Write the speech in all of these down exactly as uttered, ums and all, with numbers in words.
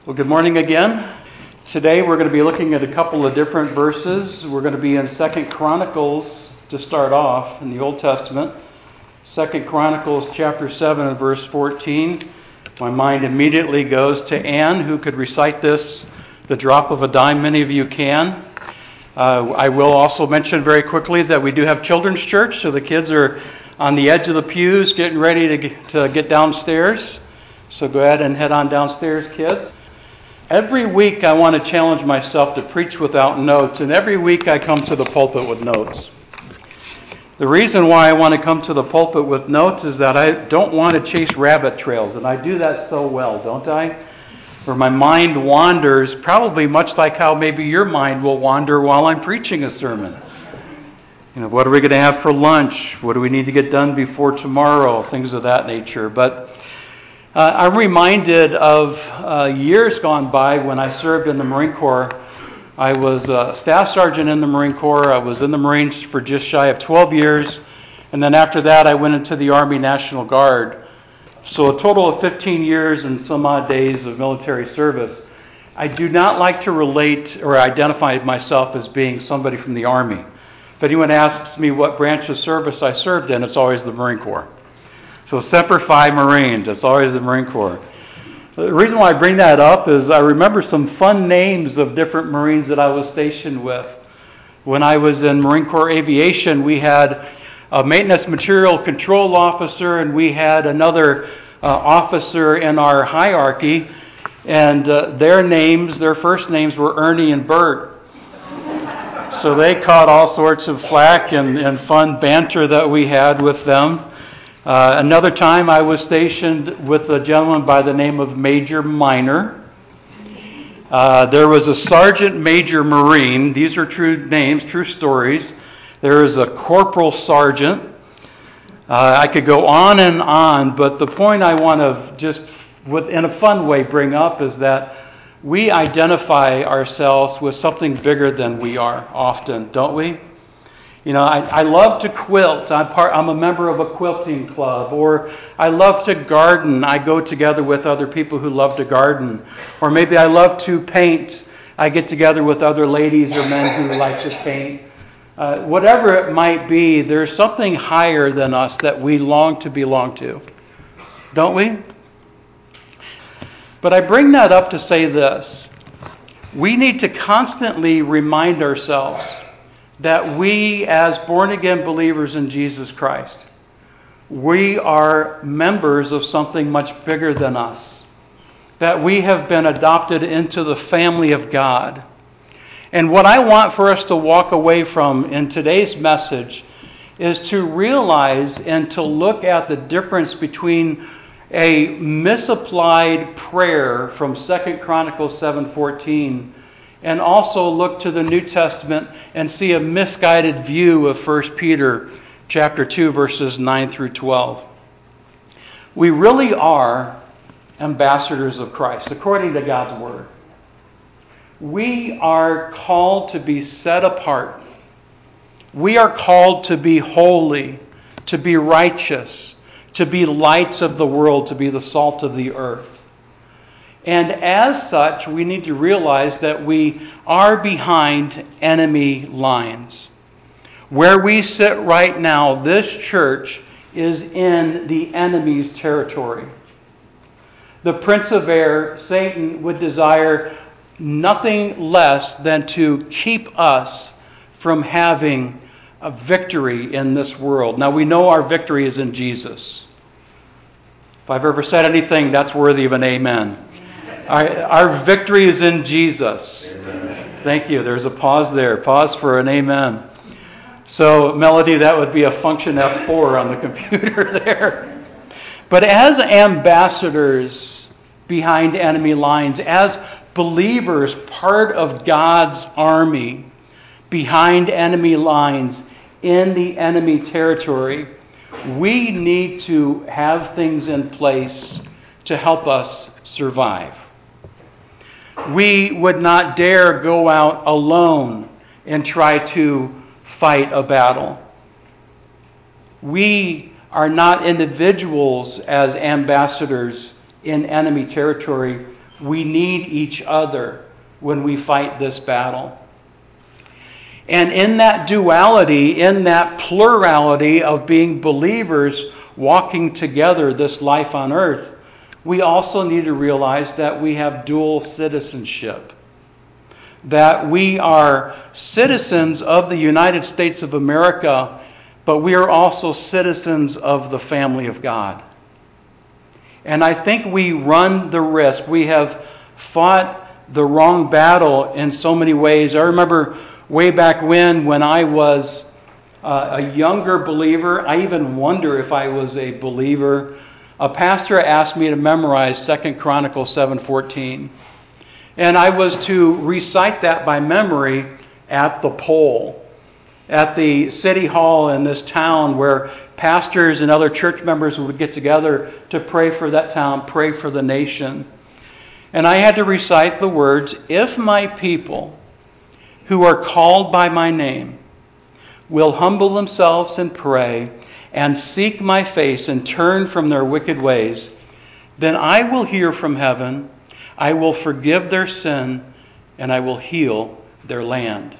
Well, good morning again. Today we're going to be looking at a couple of different verses. We're going to be in Second Chronicles to start off in the Old Testament. Second Chronicles chapter seven and verse fourteen. My mind immediately goes to Anne, who could recite this, the drop of a dime. Many of you can. Uh, I will also mention very quickly that we do have children's church, so the kids are on the edge of the pews getting ready to get, to get downstairs. So go ahead and head on downstairs, kids. Every week I want to challenge myself to preach without notes, and every week I come to the pulpit with notes. The reason why I want to come to the pulpit with notes is that I don't want to chase rabbit trails, and I do that so well, don't I? Where my mind wanders, probably much like how maybe your mind will wander while I'm preaching a sermon. You know, what are we going to have for lunch? What do we need to get done before tomorrow? Things of that nature. But Uh, I'm reminded of uh, years gone by when I served in the Marine Corps. I was a staff sergeant in the Marine Corps. I was in the Marines for just shy of twelve years. And then after that, I went into the Army National Guard. So a total of fifteen years and some odd days of military service. I do not like to relate or identify myself as being somebody from the Army. If anyone asks me what branch of service I served in, it's always the Marine Corps. So Semper Fi Marines, it's always the Marine Corps. The reason why I bring that up is I remember some fun names of different Marines that I was stationed with. When I was in Marine Corps Aviation, we had a maintenance material control officer, and we had another uh, officer in our hierarchy, and uh, their names, their first names were Ernie and Bert. So they caught all sorts of flack and, and fun banter that we had with them. Uh, another time I was stationed with a gentleman by the name of Major Minor. Uh, there was a Sergeant Major Marine. These are true names, true stories. There is a Corporal Sergeant. Uh, I could go on and on, but the point I want to just, with, in a fun way, bring up is that we identify ourselves with something bigger than we are often, don't we? You know, I, I love to quilt. I'm part. I'm a member of a quilting club. Or I love to garden. I go together with other people who love to garden. Or maybe I love to paint. I get together with other ladies or men who like to paint. Uh, whatever it might be, there's something higher than us that we long to belong to. Don't we? But I bring that up to say this. We need to constantly remind ourselves that we, as born-again believers in Jesus Christ, we are members of something much bigger than us. That we have been adopted into the family of God. And what I want for us to walk away from in today's message is to realize and to look at the difference between a misapplied prayer from Second Chronicles seven fourteen and also look to the New Testament and see a misguided view of First Peter chapter two, verses nine through twelve. We really are ambassadors of Christ, according to God's Word. We are called to be set apart. We are called to be holy, to be righteous, to be lights of the world, to be the salt of the earth. And as such, we need to realize that we are behind enemy lines. Where we sit right now, this church is in the enemy's territory. The prince of air, Satan, would desire nothing less than to keep us from having a victory in this world. Now, we know our victory is in Jesus. If I've ever said anything, that's worthy of an amen. Our, our victory is in Jesus. Amen. Thank you. There's a pause there. Pause for an amen. So, Melody, that would be a function F four on the computer there. But as ambassadors behind enemy lines, as believers, part of God's army behind enemy lines in the enemy territory, we need to have things in place to help us survive. We would not dare go out alone and try to fight a battle. We are not individuals as ambassadors in enemy territory. We need each other when we fight this battle. And in that duality, in that plurality of being believers walking together this life on earth, we also need to realize that we have dual citizenship. That we are citizens of the United States of America, but we are also citizens of the family of God. And I think we run the risk. We have fought the wrong battle in so many ways. I remember way back when, when I was uh, a younger believer, I even wonder if I was a believer. A pastor asked me to memorize Second Chronicles seven fourteen. And I was to recite that by memory at the pole, at the city hall in this town where pastors and other church members would get together to pray for that town, pray for the nation. And I had to recite the words, "If my people who are called by my name will humble themselves and pray and seek my face and turn from their wicked ways, then I will hear from heaven, I will forgive their sin, and I will heal their land."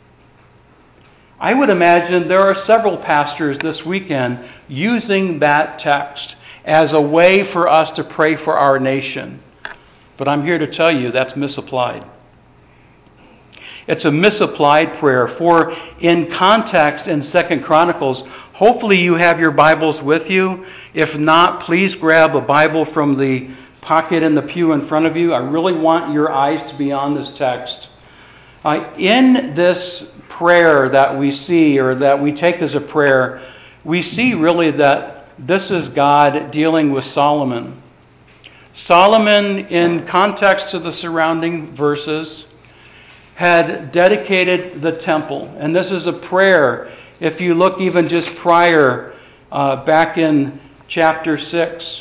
I would imagine there are several pastors this weekend using that text as a way for us to pray for our nation. But I'm here to tell you that's misapplied. It's a misapplied prayer. For in context in Second Chronicles, hopefully you have your Bibles with you. If not, please grab a Bible from the pocket in the pew in front of you. I really want your eyes to be on this text. Uh, in this prayer that we see, or that we take as a prayer, we see really that this is God dealing with Solomon. Solomon, in context to the surrounding verses, had dedicated the temple. And this is a prayer. If you look even just prior, uh, back in chapter six,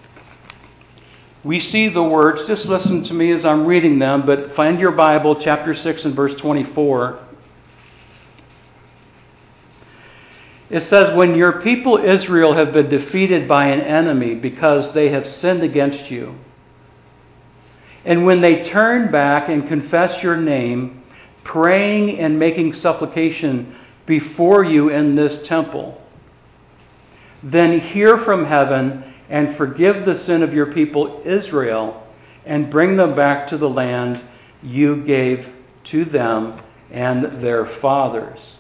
we see the words. Just listen to me as I'm reading them, but find your Bible, chapter six and verse twenty-four. It says, "When your people Israel have been defeated by an enemy because they have sinned against you, and when they turn back and confess your name, praying and making supplication before you in this temple, then hear from heaven and forgive the sin of your people Israel and bring them back to the land you gave to them and their fathers.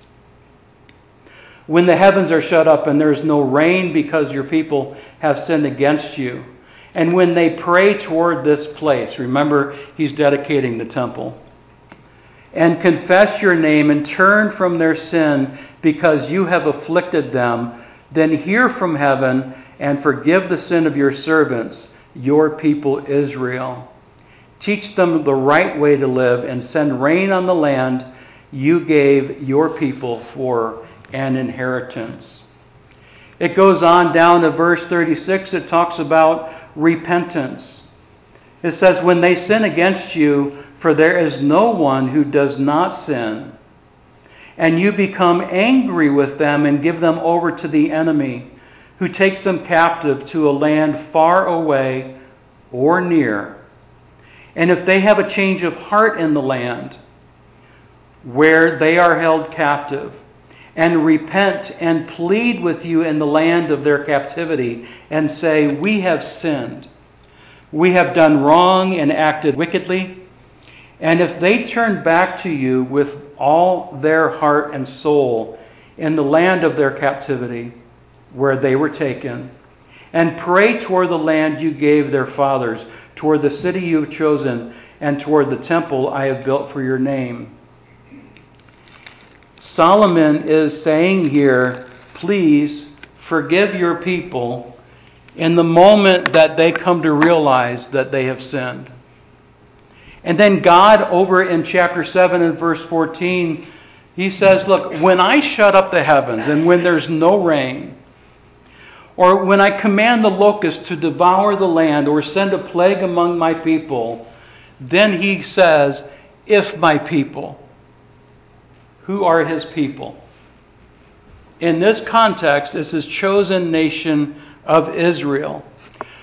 When the heavens are shut up and there is no rain because your people have sinned against you, and when they pray toward this place," remember, he's dedicating the temple, "and confess your name and turn from their sin because you have afflicted them, then hear from heaven and forgive the sin of your servants, your people Israel. Teach them the right way to live and send rain on the land you gave your people for an inheritance." It goes on down to verse thirty-six. It talks about repentance. It says, "When they sin against you, for there is no one who does not sin, and you become angry with them and give them over to the enemy, who takes them captive to a land far away or near. And if they have a change of heart in the land where they are held captive, and repent and plead with you in the land of their captivity, and say, 'We have sinned, we have done wrong and acted wickedly,' and if they turn back to you with all their heart and soul in the land of their captivity where they were taken, and pray toward the land you gave their fathers, toward the city you have chosen, and toward the temple I have built for your name." Solomon is saying here, please forgive your people in the moment that they come to realize that they have sinned. And then God, over in chapter seven and verse fourteen, he says, look, when I shut up the heavens and when there's no rain, or when I command the locusts to devour the land or send a plague among my people, then he says, if my people. Who are his people? In this context, it's his chosen nation of Israel.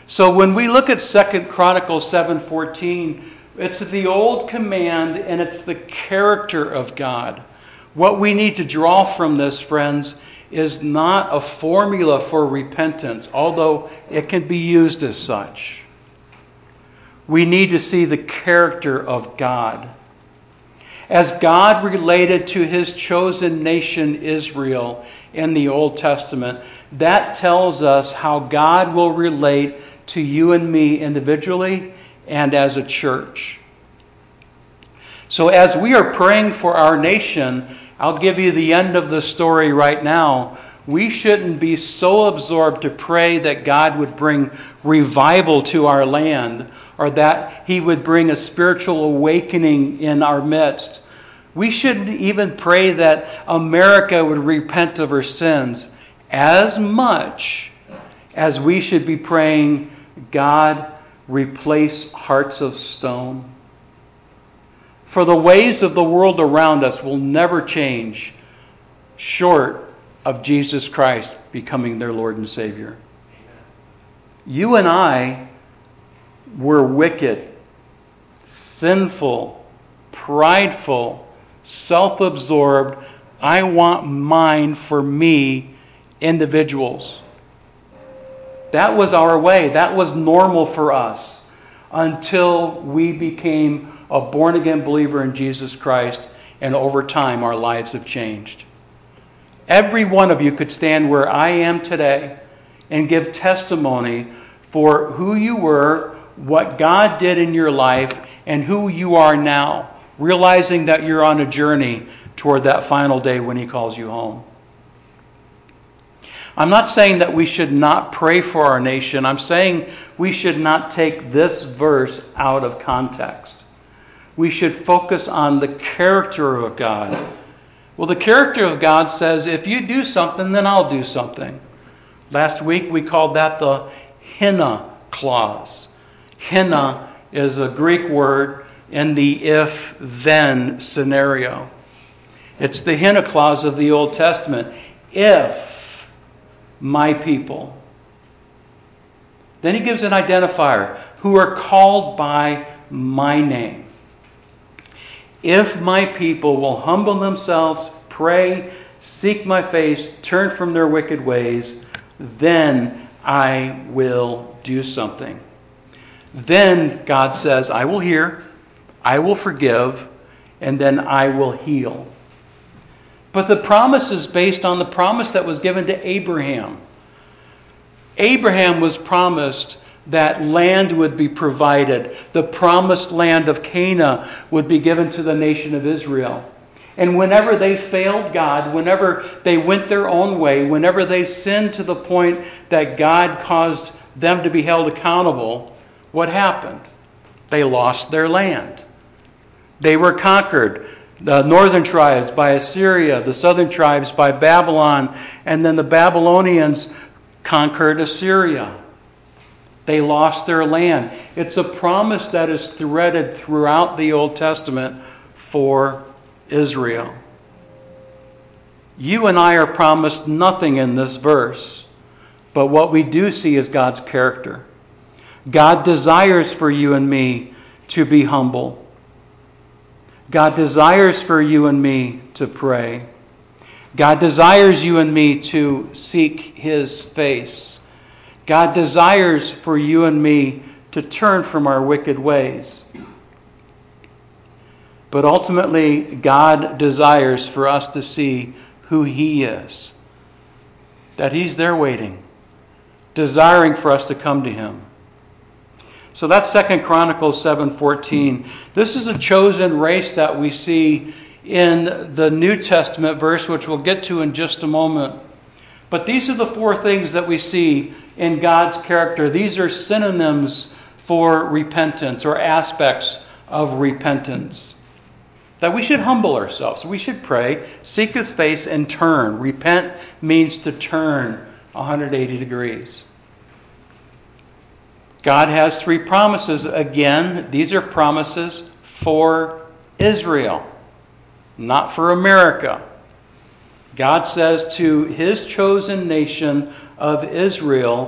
So when we look at Second Chronicles seven fourteen, it's the old command and it's the character of God. What we need to draw from this, friends, is not a formula for repentance, although it can be used as such. We need to see the character of God. As God related to His chosen nation Israel in the Old Testament, that tells us how God will relate to you and me individually and as a church. So as we are praying for our nation, I'll give you the end of the story right now. We shouldn't be so absorbed to pray that God would bring revival to our land or that He would bring a spiritual awakening in our midst. We shouldn't even pray that America would repent of her sins as much as we should be praying, God, replace hearts of stone. For the ways of the world around us will never change short of Jesus Christ becoming their Lord and Savior. You and I were wicked, sinful, prideful, self-absorbed, I want mine for me individuals. That was our way. That was normal for us until we became a born-again believer in Jesus Christ, and over time our lives have changed. Every one of you could stand where I am today and give testimony for who you were, what God did in your life, and who you are now, realizing that you're on a journey toward that final day when He calls you home. I'm not saying that we should not pray for our nation. I'm saying we should not take this verse out of context. We should focus on the character of God. Well, the character of God says, if you do something, then I'll do something. Last week we called that the hina clause. Hina is a Greek word in the if-then scenario. It's the hina clause of the Old Testament. If my people. Then he gives an identifier, who are called by my name. If my people will humble themselves, pray, seek my face, turn from their wicked ways, then I will do something. Then God says, I will hear, I will forgive, and then I will heal. But the promise is based on the promise that was given to Abraham. Abraham was promised that land would be provided. The promised land of Canaan would be given to the nation of Israel. And whenever they failed God, whenever they went their own way, whenever they sinned to the point that God caused them to be held accountable, what happened? They lost their land. They were conquered. The northern tribes by Assyria, the southern tribes by Babylon, and then the Babylonians conquered Assyria. They lost their land. It's a promise that is threaded throughout the Old Testament for Israel. You and I are promised nothing in this verse, but what we do see is God's character. God desires for you and me to be humble. God desires for you and me to pray. God desires you and me to seek His face. God desires for you and me to turn from our wicked ways. But ultimately, God desires for us to see who He is. That He's there waiting, desiring for us to come to Him. So that's Second Chronicles seven fourteen. This is a chosen race that we see in the New Testament verse, which we'll get to in just a moment. But these are the four things that we see in God's character. These are synonyms for repentance, or aspects of repentance. That we should humble ourselves. We should pray, seek His face, and turn. Repent means to turn one hundred eighty degrees. God has three promises. Again, these are promises for Israel, not for America. God says to His chosen nation of Israel,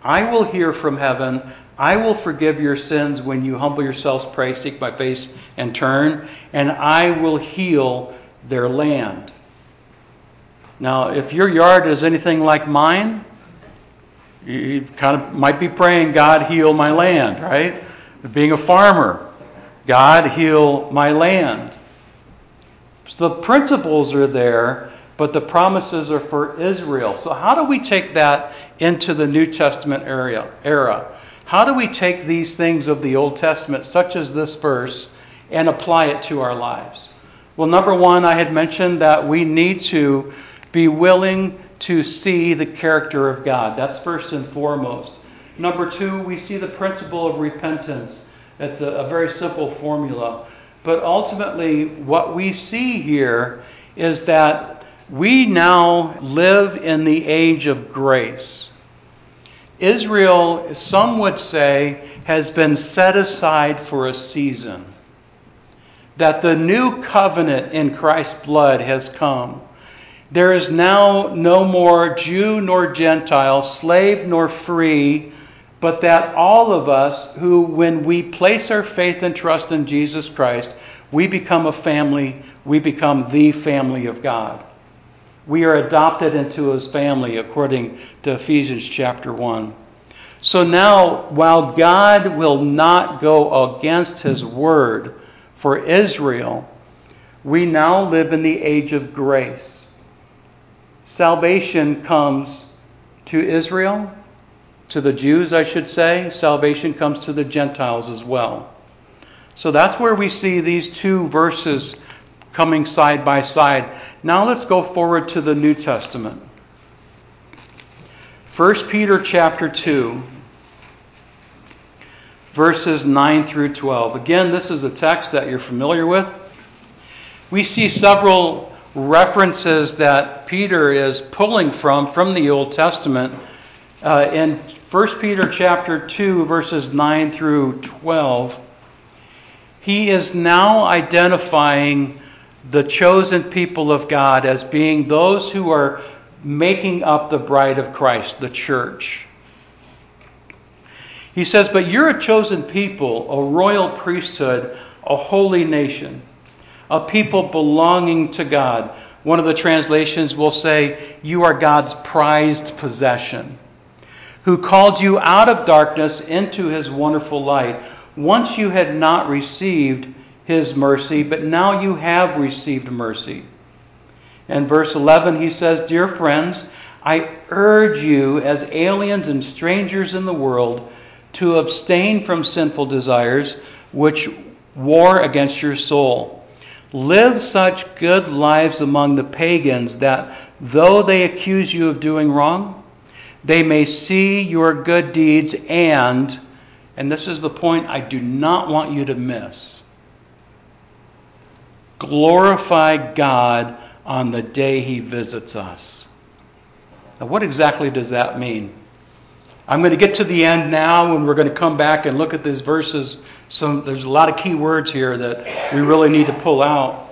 I will hear from heaven. I will forgive your sins when you humble yourselves, pray, seek my face, and turn, and I will heal their land. Now, if your yard is anything like mine, you kind of might be praying, God, heal my land, right? Being a farmer, God, heal my land. So the principles are there, but the promises are for Israel. So how do we take that into the New Testament area, era? How do we take these things of the Old Testament, such as this verse, and apply it to our lives? Well, number one, I had mentioned that we need to be willing to see the character of God. That's first and foremost. Number two, we see the principle of repentance. It's a, a very simple formula. But ultimately, what we see here is that we now live in the age of grace. Israel, some would say, has been set aside for a season. That the new covenant in Christ's blood has come. There is now no more Jew nor Gentile, slave nor free, but that all of us who, when we place our faith and trust in Jesus Christ, we become a family, we become the family of God. We are adopted into His family according to Ephesians chapter one. So now, while God will not go against His word for Israel, we now live in the age of grace. Salvation comes to Israel, to the Jews, I should say. Salvation comes to the Gentiles as well. So that's where we see these two verses coming side by side. Now let's go forward to the New Testament. First Peter chapter two, verses nine through twelve. Again, this is a text that you're familiar with. We see several references that Peter is pulling from from the Old Testament. Uh, in First Peter chapter two, verses nine through twelve, he is now identifying the chosen people of God as being those who are making up the bride of Christ, the church. He says, but you're a chosen people, a royal priesthood, a holy nation, a people belonging to God. One of the translations will say, you are God's prized possession, who called you out of darkness into His wonderful light. Once you had not received His mercy, but now you have received mercy. In verse eleven, he says, dear friends, I urge you as aliens and strangers in the world to abstain from sinful desires which war against your soul. Live such good lives among the pagans that though they accuse you of doing wrong, they may see your good deeds and, and this is the point I do not want you to miss, glorify God on the day He visits us. Now, what exactly does that mean? I'm going to get to the end now, and we're going to come back and look at these verses. Some, there's a lot of key words here that we really need to pull out.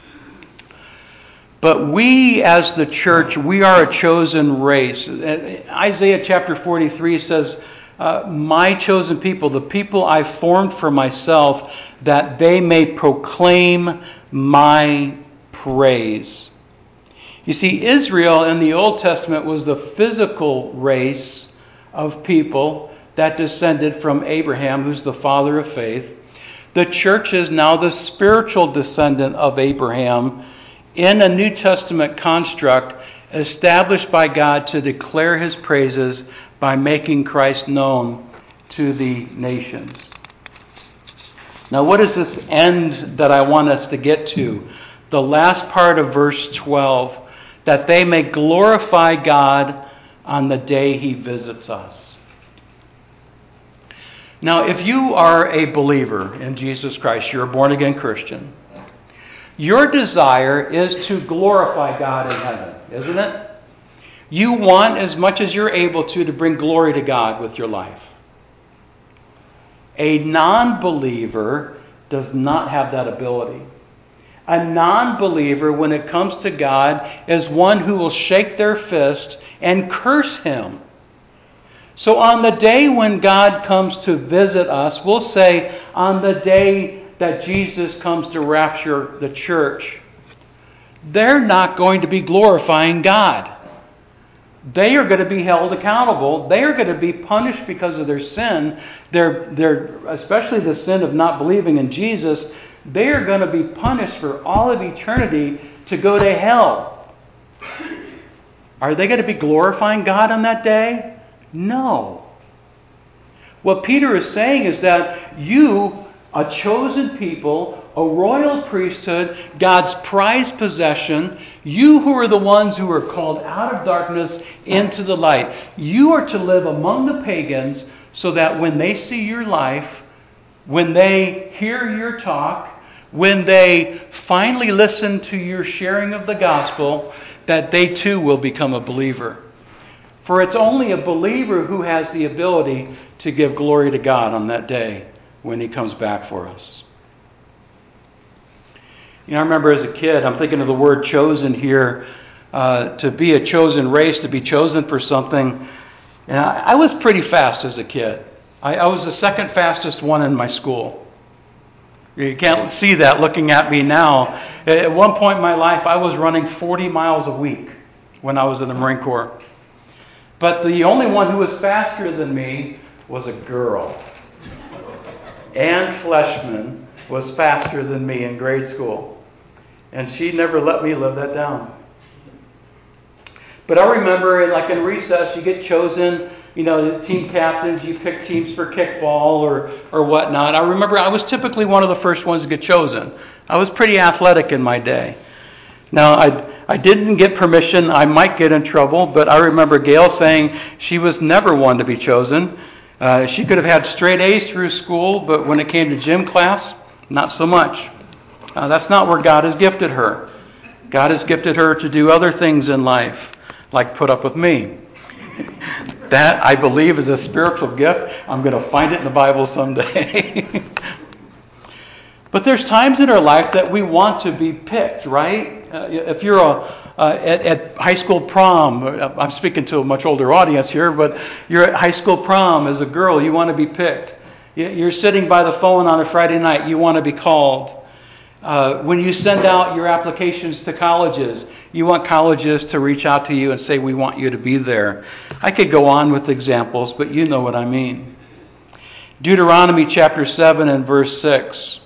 But we, as the church, we are a chosen race. Isaiah chapter forty-three says, uh, my chosen people, the people I formed for myself, that they may proclaim my praise. You see, Israel in the Old Testament was the physical race of people that descended from Abraham, who's the father of faith. The church is now the spiritual descendant of Abraham in a New Testament construct established by God to declare His praises by making Christ known to the nations. Now, what is this end that I want us to get to? The last part of verse twelve, that they may glorify God on the day He visits us. Now, if you are a believer in Jesus Christ, you're a born-again Christian, your desire is to glorify God in heaven, isn't it? You want, as much as you're able to, to bring glory to God with your life. A non-believer does not have that ability. A non-believer, when it comes to God, is one who will shake their fist and curse Him. So on the day when God comes to visit us, we'll say on the day that Jesus comes to rapture the church, they're not going to be glorifying God. They are going to be held accountable. They are going to be punished because of their sin. Their, their, especially the sin of not believing in Jesus. They are going to be punished for all of eternity to go to hell. Are they going to be glorifying God on that day? No. What Peter is saying is that you, a chosen people, a royal priesthood, God's prized possession, you who are the ones who are called out of darkness into the light, you are to live among the pagans so that when they see your life, when they hear your talk, when they finally listen to your sharing of the gospel, that they too will become a believer. For it's only a believer who has the ability to give glory to God on that day when He comes back for us. You know, I remember as a kid, I'm thinking of the word chosen here, uh, to be a chosen race, to be chosen for something. And I, I was pretty fast as a kid. I, I was the second fastest one in my school. You can't see that looking at me now. At one point in my life, I was running forty miles a week when I was in the Marine Corps. But the only one who was faster than me was a girl. Ann Fleshman was faster than me in grade school. And she never let me live that down. But I remember, like in recess, you get chosen, you know, team captains, you pick teams for kickball or, or whatnot. I remember I was typically one of the first ones to get chosen. I was pretty athletic in my day. Now, I I didn't get permission. I might get in trouble, but I remember Gail saying she was never one to be chosen. Uh, she could have had straight A's through school, but when it came to gym class, not so much. Uh, that's not where God has gifted her. God has gifted her to do other things in life, like put up with me. That, I believe, is a spiritual gift. I'm going to find it in the Bible someday. But there's times in our life that we want to be picked, right? Uh, if you're a, uh, at, at high school prom, I'm speaking to a much older audience here, but you're at high school prom as a girl, you want to be picked. You're sitting by the phone on a Friday night, you want to be called. Uh, when you send out your applications to colleges, you want colleges to reach out to you and say, we want you to be there. I could go on with examples, but you know what I mean. Deuteronomy chapter seven and verse six.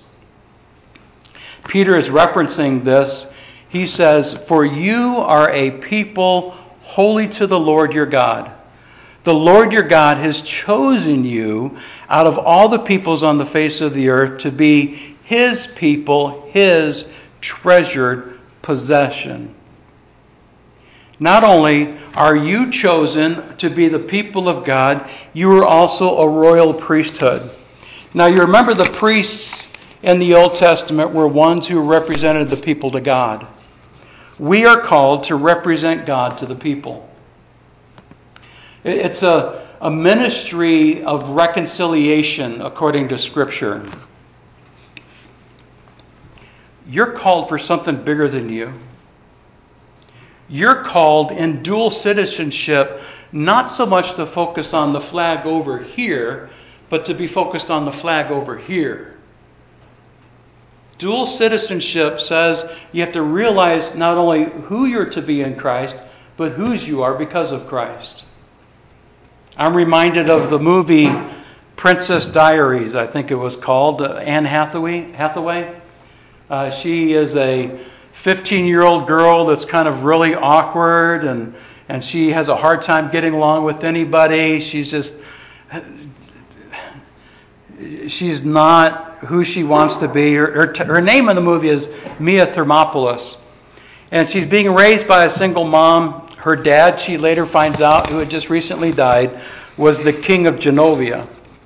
Peter is referencing this. He says, for you are a people holy to the Lord your God. The Lord your God has chosen you out of all the peoples on the face of the earth to be His people, His treasured possession. Not only are you chosen to be the people of God, you are also a royal priesthood. Now you remember the priests in the Old Testament were ones who represented the people to God. We are called to represent God to the people. It's a, a ministry of reconciliation according to Scripture. You're called for something bigger than you. You're called in dual citizenship, not so much to focus on the flag over here, but to be focused on the flag over here. Dual citizenship says you have to realize not only who you're to be in Christ, but whose you are because of Christ. I'm reminded of the movie Princess Diaries, I think it was called. Uh, Anne Hathaway. Hathaway. Uh, she is a fifteen-year-old girl that's kind of really awkward, and, and she has a hard time getting along with anybody. She's just... She's not who she wants to be. Her, her, her name in the movie is Mia Thermopolis. And she's being raised by a single mom. Her dad, she later finds out, who had just recently died, was the king of Genovia.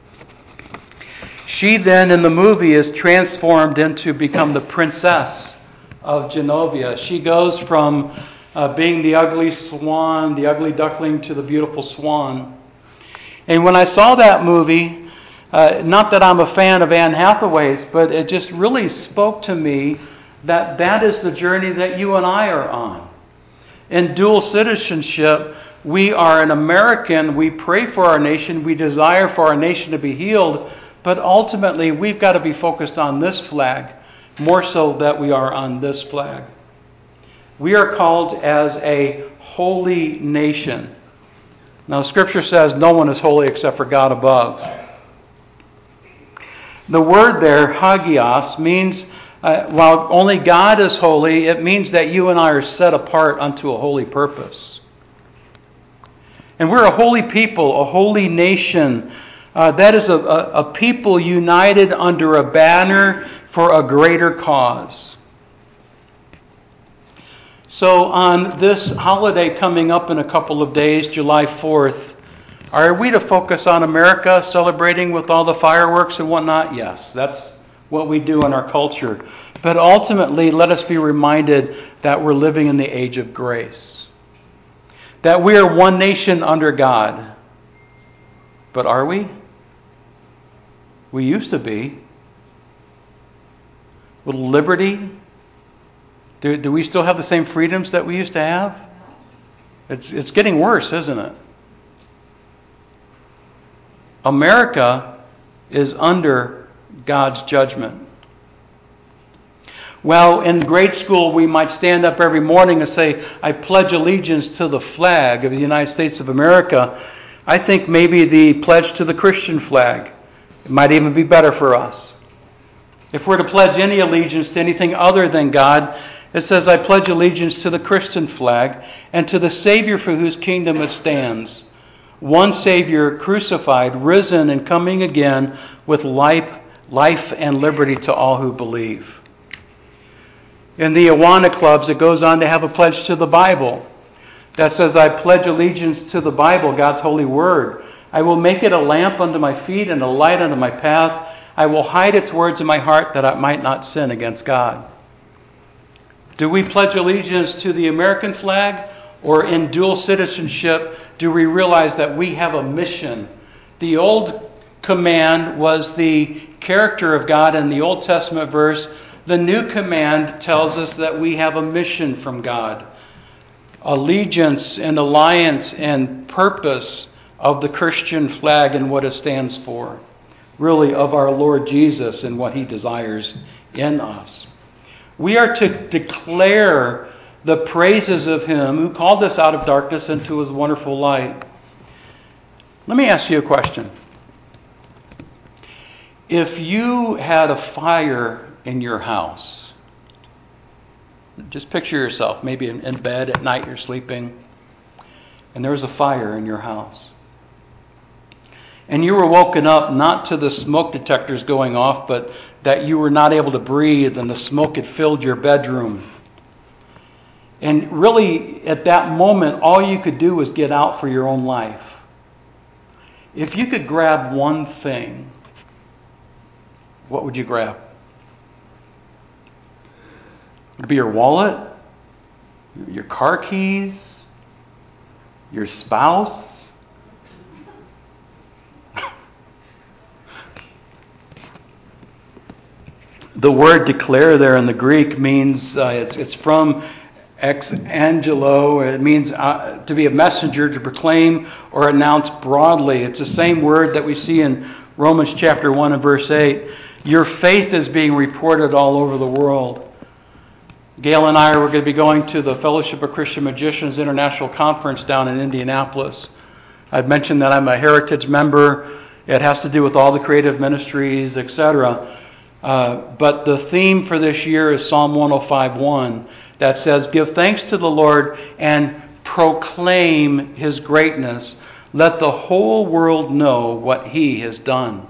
She then, in the movie, is transformed into become the princess of Genovia. She goes from uh, being the ugly swan, the ugly duckling, to the beautiful swan. And when I saw that movie, Uh, not that I'm a fan of Anne Hathaway's, but it just really spoke to me that that is the journey that you and I are on. In dual citizenship, We are an American. We pray for our nation. We desire for our nation to be healed. But ultimately, we've got to be focused on this flag more so that we are on this flag. We are called as a holy nation. Now, Scripture says no one is holy except for God above. The word there, hagios, means uh, while only God is holy, it means that you and I are set apart unto a holy purpose. And we're a holy people, a holy nation. Uh, that is a, a, a people united under a banner for a greater cause. So on this holiday coming up in a couple of days, July fourth, are we to focus on America celebrating with all the fireworks and whatnot? Yes, that's what we do in our culture. But ultimately, let us be reminded that we're living in the age of grace. That we are one nation under God. But are we? We used to be. With liberty. Do, do we still have the same freedoms that we used to have? It's, it's getting worse, isn't it? America is under God's judgment. Well, in grade school, we might stand up every morning and say, I pledge allegiance to the flag of the United States of America. I think maybe the pledge to the Christian flag. It might even be better for us. If we're to pledge any allegiance to anything other than God, it says, I pledge allegiance to the Christian flag and to the Savior for whose kingdom it stands. One Savior crucified, risen, and coming again with life, life and liberty to all who believe. In the Awana clubs, it goes on to have a pledge to the Bible that says, I pledge allegiance to the Bible, God's holy word. I will make it a lamp unto my feet and a light unto my path. I will hide its words in my heart that I might not sin against God. Do we pledge allegiance to the American flag, or in dual citizenship, do we realize that we have a mission? The old command was the character of God in the Old Testament verse. The new command tells us that we have a mission from God. Allegiance and alliance and purpose of the Christian flag and what it stands for. Really of our Lord Jesus and what He desires in us. We are to declare the praises of Him who called us out of darkness into His wonderful light. Let me ask you a question. If you had a fire in your house, just picture yourself, maybe in, in bed at night you're sleeping, and there was a fire in your house. And you were woken up not to the smoke detectors going off, but that you were not able to breathe and the smoke had filled your bedroom. And really, at that moment, all you could do was get out for your own life. If you could grab one thing, what would you grab? Would it be your wallet? Your car keys? Your spouse? The word declare there in the Greek means, uh, it's, it's from ex angelo. It means uh, to be a messenger, to proclaim or announce broadly. It's the same word that we see in Romans chapter one and verse eight. Your faith is being reported all over the world. Gail and I are going to be going to the Fellowship of Christian Magicians International Conference down in Indianapolis. I've mentioned that I'm a Heritage member. It has to do with all the creative ministries, et cetera. Uh, but the theme for this year is Psalm one oh five one that says, give thanks to the Lord and proclaim His greatness. Let the whole world know what He has done.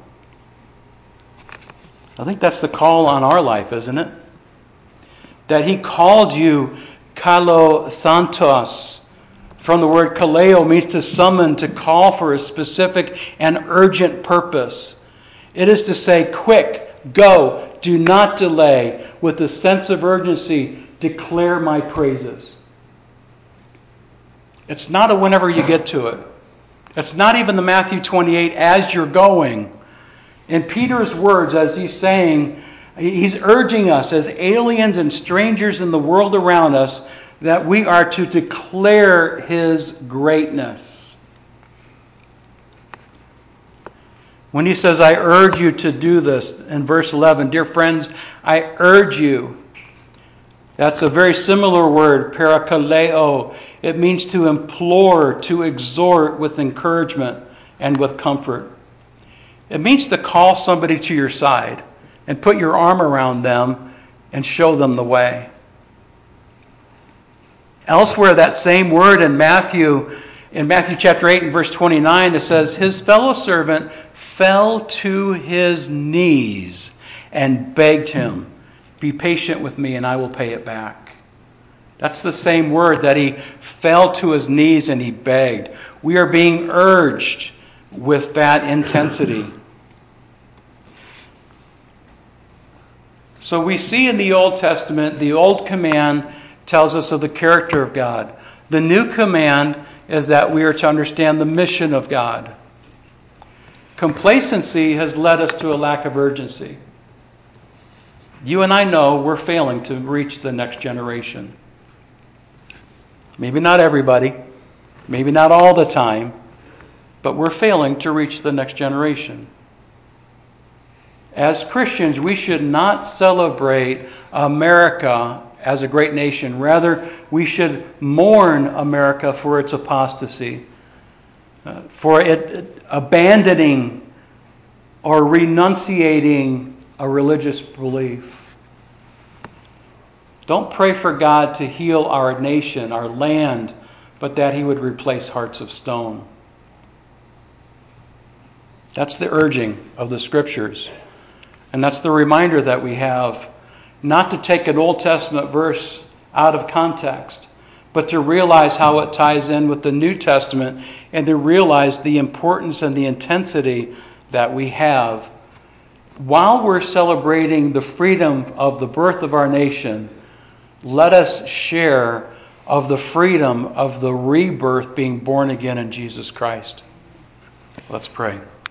I think that's the call on our life, isn't it? That He called you kalo santos. From the word kaleo, means to summon, to call for a specific and urgent purpose. It is to say, quick, go, do not delay. With a sense of urgency, declare my praises. It's not a whenever you get to it. It's not even the Matthew twenty-eight as you're going. In Peter's words, as he's saying, He's urging us as aliens and strangers in the world around us that we are to declare His greatness. When he says, I urge you to do this, in verse eleven, dear friends, I urge you. That's a very similar word, parakaleo. It means to implore, to exhort with encouragement and with comfort. It means to call somebody to your side and put your arm around them and show them the way. Elsewhere, that same word in Matthew, in Matthew chapter eight and verse twenty-nine, it says, his fellow servant fell to his knees and begged him, be patient with me and I will pay it back. That's the same word, that he fell to his knees and he begged. We are being urged with that intensity. So we see in the Old Testament, the old command tells us of the character of God. The new command is that we are to understand the mission of God. Complacency has led us to a lack of urgency. You and I know we're failing to reach the next generation. Maybe not everybody, maybe not all the time, but we're failing to reach the next generation. As Christians, we should not celebrate America as a great nation. Rather, we should mourn America for its apostasy, uh, for it abandoning or renunciating a religious belief. Don't pray for God to heal our nation, our land, but that He would replace hearts of stone. That's the urging of the Scriptures. And that's the reminder that we have, not to take an Old Testament verse out of context, but to realize how it ties in with the New Testament and to realize the importance and the intensity that we have. While we're celebrating the freedom of the birth of our nation, let us share of the freedom of the rebirth, being born again in Jesus Christ. Let's pray.